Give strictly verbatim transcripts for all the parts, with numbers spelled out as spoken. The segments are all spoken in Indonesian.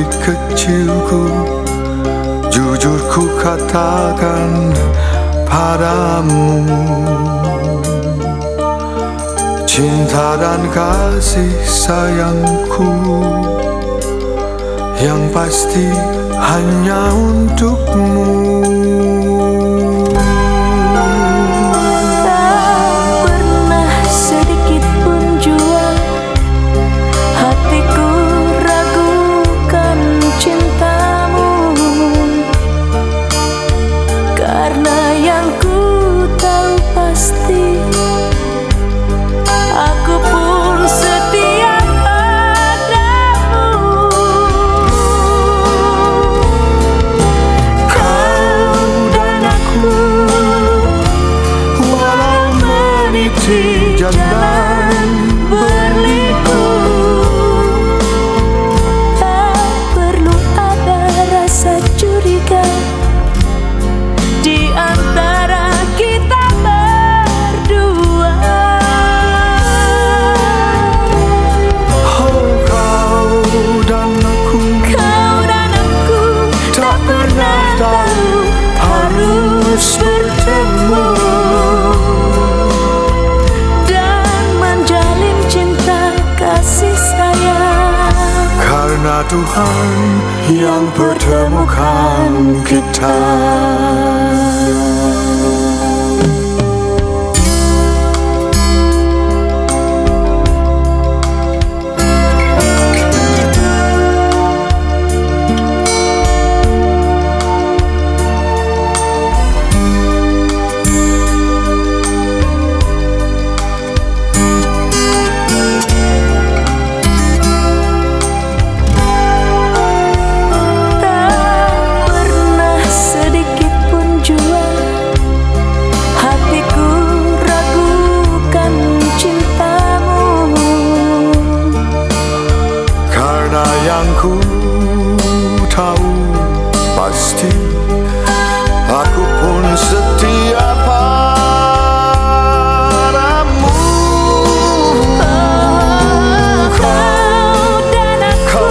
hati kecilku, jujur ku katakan padamu, cinta dan kasih sayangku yang pasti hanya untukmu. Jalan berliku, tak perlu ada rasa curiga di antara kita berdua. Oh, kau dan aku, kau dan aku tak pernah tahu harus bertemu kasih sayang, karena Tuhan yang pertemukan kita. Yang ku tahu pasti aku pun setia padamu. Oh, kau dan aku,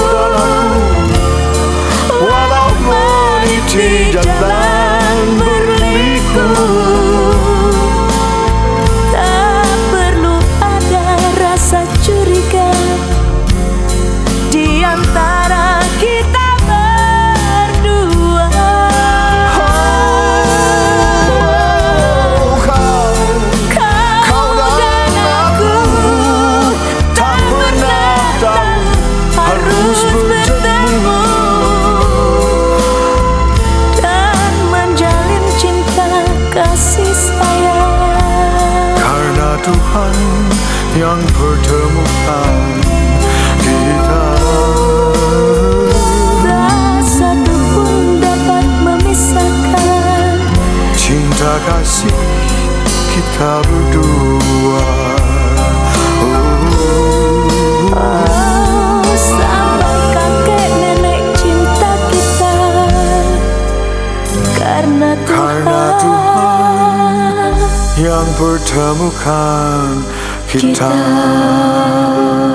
walau meniti jalan berliku, tak perlu ada rasa curiga di antara kita berdua. Oh, kau, kau dan aku tak pernah tahu harus bertemu dan menjalin cinta kasih sayang, karena Tuhan yang pertemukan kita. Tak satu pun dapat memisahkan cinta kasih kita berdua. Oh, oh, sampai kakek nenek cinta kita, karena Tuhan, karena Tuhan yang pertemukan kita. kita.